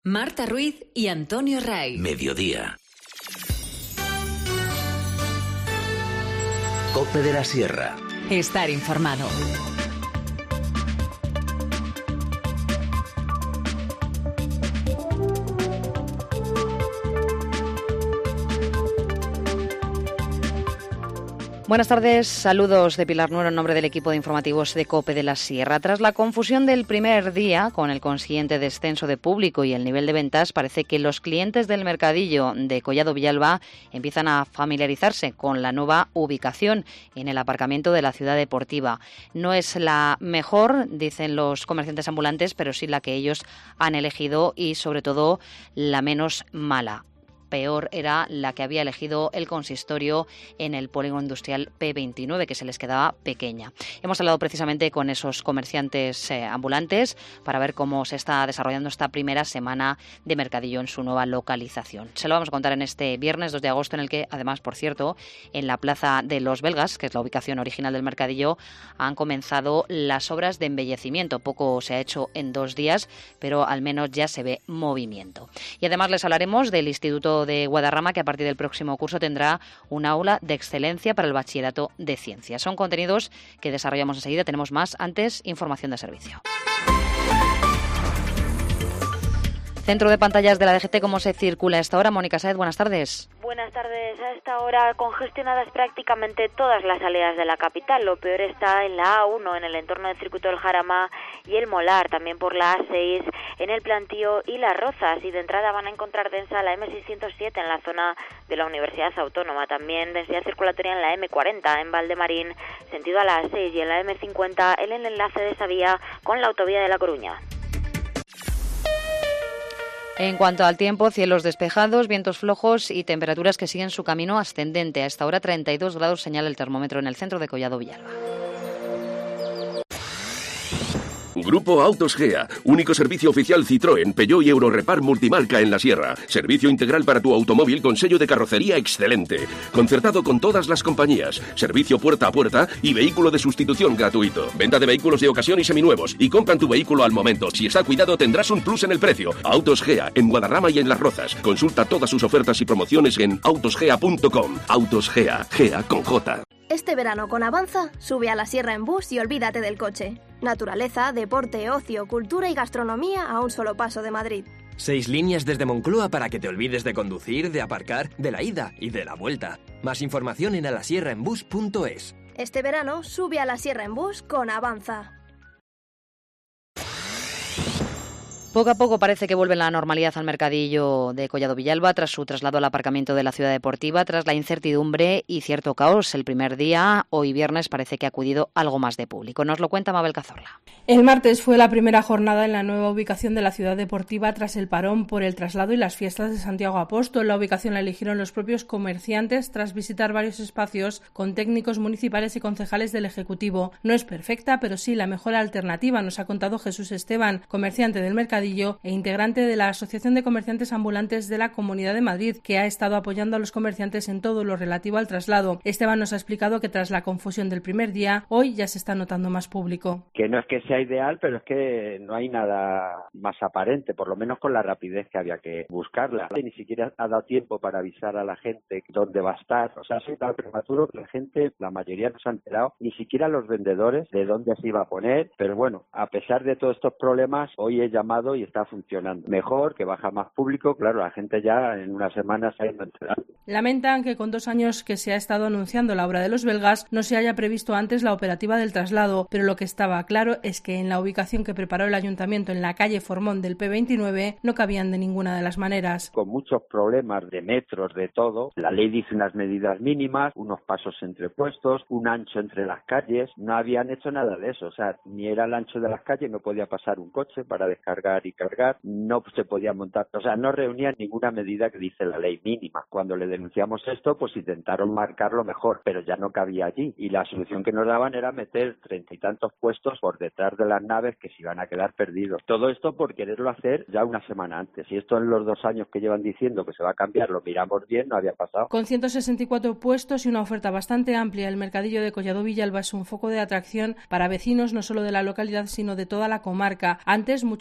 Marta Ruiz y Antonio Ray. Mediodía. COPE de la Sierra. Estar informado. Buenas tardes, saludos de Pilar Nuero en nombre del equipo de informativos de COPE de la Sierra. Tras la confusión del primer día, con el consiguiente descenso de público y el nivel de ventas, parece que los clientes del mercadillo de Collado Villalba empiezan a familiarizarse con la nueva ubicación en el aparcamiento de la ciudad deportiva. No es la mejor, dicen los comerciantes ambulantes, pero sí la que ellos han elegido y sobre todo la menos mala. Peor era la que había elegido el consistorio en el polígono industrial P29, que se les quedaba pequeña. Hemos hablado precisamente con esos comerciantes ambulantes para ver cómo se está desarrollando esta primera semana de mercadillo en su nueva localización. Se lo vamos a contar en este viernes 2 de agosto, en el que, además, por cierto, en la Plaza de los Belgas, que es la ubicación original del mercadillo, han comenzado las obras de embellecimiento. Poco se ha hecho en 2 días, pero al menos ya se ve movimiento. Y además les hablaremos del Instituto de Guadarrama, que a partir del próximo curso tendrá un aula de excelencia para el bachillerato de ciencias. Son contenidos que desarrollamos enseguida. Tenemos más. Antes, información de servicio. Centro de pantallas de la DGT, ¿cómo se circula a esta hora? Mónica Sáez, buenas tardes. Buenas tardes. A esta hora congestionadas prácticamente todas las salidas de la capital. Lo peor está en la A1, en el entorno del Circuito del Jarama y el Molar, también por la A6, en el Plantío y Las Rozas. Y de entrada van a encontrar densa la M607 en la zona de la Universidad Autónoma. También densidad circulatoria en la M40, en Valdemarín, sentido a la A6, y en la M50 el enlace de esa vía con la autovía de La Coruña. En cuanto al tiempo, cielos despejados, vientos flojos y temperaturas que siguen su camino ascendente. A esta hora 32 grados señala el termómetro en el centro de Collado Villalba. Grupo Autos Gea, único servicio oficial Citroën, Peugeot y Eurorepar multimarca en la Sierra. Servicio integral para tu automóvil con sello de carrocería excelente. Concertado con todas las compañías. Servicio puerta a puerta y vehículo de sustitución gratuito. Venta de vehículos de ocasión y seminuevos. Y compran tu vehículo al momento. Si está cuidado tendrás un plus en el precio. Autos Gea, en Guadarrama y en Las Rozas. Consulta todas sus ofertas y promociones en autosgea.com. Autos Gea, Gea con J. Este verano con Avanza, sube a la Sierra en bus y olvídate del coche. Naturaleza, deporte, ocio, cultura y gastronomía a un solo paso de Madrid. 6 líneas desde Moncloa para que te olvides de conducir, de aparcar, de la ida y de la vuelta. Más información en alasierraenbus.es. Este verano, sube a la Sierra en bus con Avanza. Poco a poco parece que vuelve la normalidad al mercadillo de Collado Villalba tras su traslado al aparcamiento de la ciudad deportiva, tras la incertidumbre y cierto caos el primer día. Hoy viernes parece que ha acudido algo más de público. Nos lo cuenta Mabel Cazorla. El martes fue la primera jornada en la nueva ubicación de la ciudad deportiva tras el parón por el traslado y las fiestas de Santiago Apóstol. La ubicación la eligieron los propios comerciantes tras visitar varios espacios con técnicos municipales y concejales del Ejecutivo. No es perfecta, pero sí la mejor alternativa, nos ha contado Jesús Esteban, comerciante del mercadillo e integrante de la Asociación de Comerciantes Ambulantes de la Comunidad de Madrid, que ha estado apoyando a los comerciantes en todo lo relativo al traslado. Esteban nos ha explicado que tras la confusión del primer día, hoy ya se está notando más público. Que no es que sea ideal, pero es que no hay nada más aparente, por lo menos con la rapidez que había que buscarla. Ni siquiera ha dado tiempo para avisar a la gente dónde va a estar. O sea, ha sido tan prematuro que la gente, la mayoría no se ha enterado, ni siquiera los vendedores, de dónde se iba a poner. Pero bueno, a pesar de todos estos problemas, hoy he llamado y está funcionando mejor, que baja más público. Claro, la gente ya en una semana se ha ido enterando. Lamentan que con 2 años que se ha estado anunciando la obra de los Belgas no se haya previsto antes la operativa del traslado, pero lo que estaba claro es que en la ubicación que preparó el ayuntamiento en la calle Formón del P29 no cabían de ninguna de las maneras. Con muchos problemas de metros, de todo, la ley dice unas medidas mínimas, unos pasos entre puestos, un ancho entre las calles, no habían hecho nada de eso, o sea, ni era el ancho de las calles, no podía pasar un coche para descargar y cargar, no se podía montar, o sea, no reunían ninguna medida que dice la ley mínima. Cuando le denunciamos esto, pues intentaron marcarlo mejor, pero ya no cabía allí, y la solución que nos daban era meter 30 y tantos puestos por detrás de las naves que se iban a quedar perdidos. Todo esto por quererlo hacer ya una semana antes, y esto en los 2 años que llevan diciendo que se va a cambiar, lo miramos bien, no había pasado. Con 164 puestos y una oferta bastante amplia, el mercadillo de Collado Villalba es un foco de atracción para vecinos no solo de la localidad, sino de toda la comarca. Antes muchos bajaban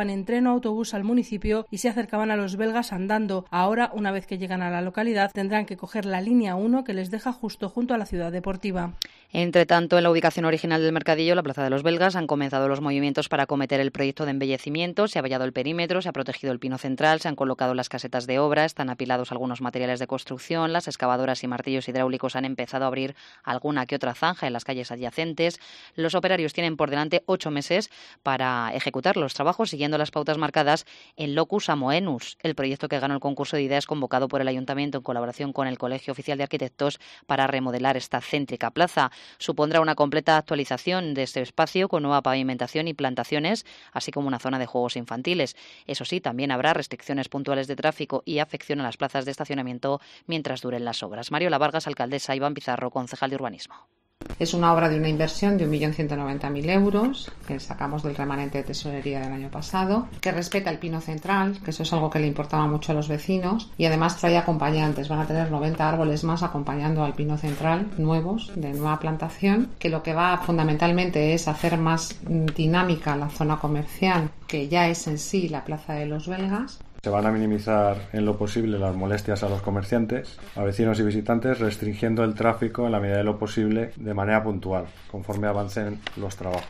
viajaban en tren o autobús al municipio y se acercaban a los belgas andando. Ahora, una vez que llegan a la localidad, tendrán que coger la línea 1 que les deja justo junto a la ciudad deportiva. Entre tanto, en la ubicación original del mercadillo, la Plaza de los Belgas, han comenzado los movimientos para acometer el proyecto de embellecimiento. Se ha vallado el perímetro, se ha protegido el pino central, se han colocado las casetas de obra, están apilados algunos materiales de construcción, las excavadoras y martillos hidráulicos han empezado a abrir alguna que otra zanja en las calles adyacentes. Los operarios tienen por delante 8 meses para ejecutar los trabajos siguiendo las pautas marcadas en Locus Amoenus, el proyecto que ganó el concurso de ideas convocado por el Ayuntamiento en colaboración con el Colegio Oficial de Arquitectos para remodelar esta céntrica plaza. Supondrá una completa actualización de este espacio con nueva pavimentación y plantaciones, así como una zona de juegos infantiles. Eso sí, también habrá restricciones puntuales de tráfico y afección a las plazas de estacionamiento mientras duren las obras. Mariola Vargas, alcaldesa, Iván Pizarro, concejal de Urbanismo. Es una obra de una inversión de 1.190.000 euros que sacamos del remanente de tesorería del año pasado, que respeta el pino central, que eso es algo que le importaba mucho a los vecinos, y además trae acompañantes. Van a tener 90 árboles más acompañando al pino central, nuevos, de nueva plantación, que lo que va fundamentalmente es hacer más dinámica la zona comercial, que ya es en sí la Plaza de los Belgas. Se van a minimizar en lo posible las molestias a los comerciantes, a vecinos y visitantes, restringiendo el tráfico en la medida de lo posible de manera puntual, conforme avancen los trabajos.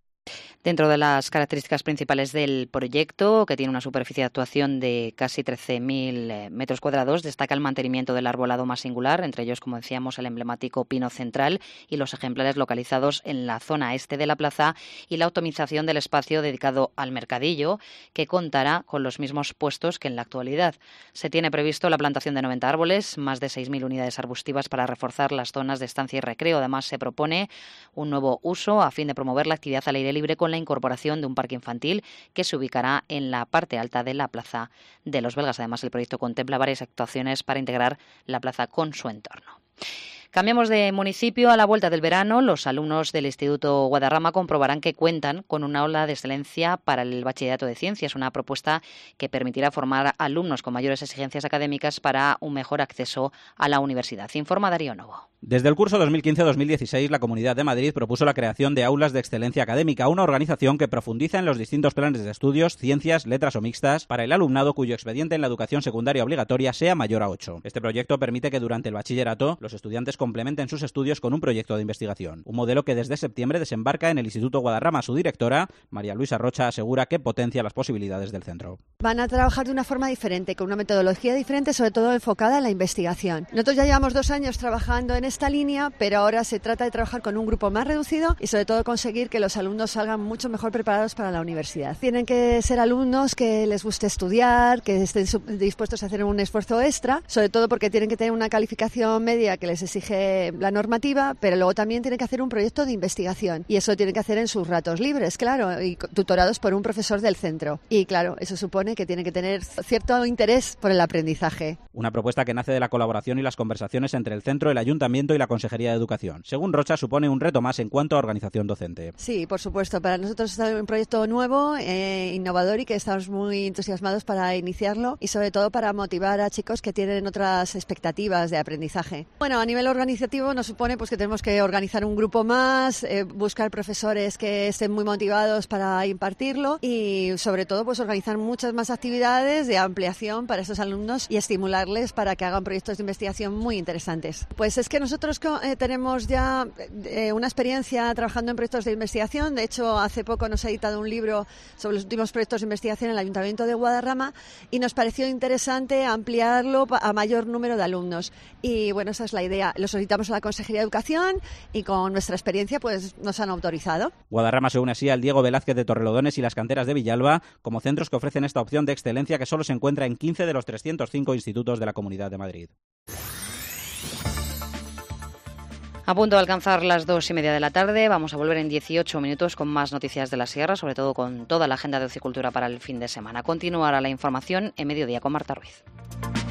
Dentro de las características principales del proyecto, que tiene una superficie de actuación de casi 13.000 metros cuadrados, destaca el mantenimiento del arbolado más singular, entre ellos, como decíamos, el emblemático pino central y los ejemplares localizados en la zona este de la plaza, y la optimización del espacio dedicado al mercadillo, que contará con los mismos puestos que en la actualidad. Se tiene previsto la plantación de 90 árboles, más de 6.000 unidades arbustivas para reforzar las zonas de estancia y recreo. Además, se propone un nuevo uso a fin de promover la actividad al aire libre con la incorporación de un parque infantil que se ubicará en la parte alta de la Plaza de los Belgas. Además, el proyecto contempla varias actuaciones para integrar la plaza con su entorno. Cambiamos de municipio. A la vuelta del verano, los alumnos del Instituto Guadarrama comprobarán que cuentan con una aula de excelencia para el bachillerato de ciencias, una propuesta que permitirá formar alumnos con mayores exigencias académicas para un mejor acceso a la universidad. Informa Darío Novo. Desde el curso 2015-2016, la Comunidad de Madrid propuso la creación de aulas de excelencia académica, una organización que profundiza en los distintos planes de estudios, ciencias, letras o mixtas, para el alumnado cuyo expediente en la educación secundaria obligatoria sea mayor a 8. Este proyecto permite que durante el bachillerato los estudiantes complementen sus estudios con un proyecto de investigación. Un modelo que desde septiembre desembarca en el Instituto Guadarrama. Su directora, María Luisa Rocha, asegura que potencia las posibilidades del centro. Van a trabajar de una forma diferente, con una metodología diferente, sobre todo enfocada en la investigación. Nosotros ya llevamos 2 años trabajando en esta línea, pero ahora se trata de trabajar con un grupo más reducido y sobre todo conseguir que los alumnos salgan mucho mejor preparados para la universidad. Tienen que ser alumnos que les guste estudiar, que estén dispuestos a hacer un esfuerzo extra, sobre todo porque tienen que tener una calificación media que les exige la normativa, pero luego también tienen que hacer un proyecto de investigación y eso tienen que hacer en sus ratos libres, claro, y tutorados por un profesor del centro. Y claro, eso supone que tienen que tener cierto interés por el aprendizaje. Una propuesta que nace de la colaboración y las conversaciones entre el centro, el ayuntamiento y la Consejería de Educación. Según Rocha, supone un reto más en cuanto a organización docente. Sí, por supuesto. Para nosotros es un proyecto nuevo, innovador y que estamos muy entusiasmados para iniciarlo y sobre todo para motivar a chicos que tienen otras expectativas de aprendizaje. Bueno, a nivel organizativo nos supone pues que tenemos que organizar un grupo más, buscar profesores que estén muy motivados para impartirlo y sobre todo pues organizar muchas más actividades de ampliación para esos alumnos y estimularles para que hagan proyectos de investigación muy interesantes. Pues es que nosotros tenemos ya una experiencia trabajando en proyectos de investigación. De hecho, hace poco nos ha editado un libro sobre los últimos proyectos de investigación en el Ayuntamiento de Guadarrama y nos pareció interesante ampliarlo a mayor número de alumnos. Y bueno, esa es la idea. Lo solicitamos a la Consejería de Educación y con nuestra experiencia pues nos han autorizado. Guadarrama se une así al Diego Velázquez de Torrelodones y las canteras de Villalba como centros que ofrecen esta opción de excelencia que solo se encuentra en 15 de los 305 institutos de la Comunidad de Madrid. A punto de alcanzar las 2:30 de la tarde, vamos a volver en 18 minutos con más noticias de la Sierra, sobre todo con toda la agenda de ocicultura para el fin de semana. Continuará la información en mediodía con Marta Ruiz.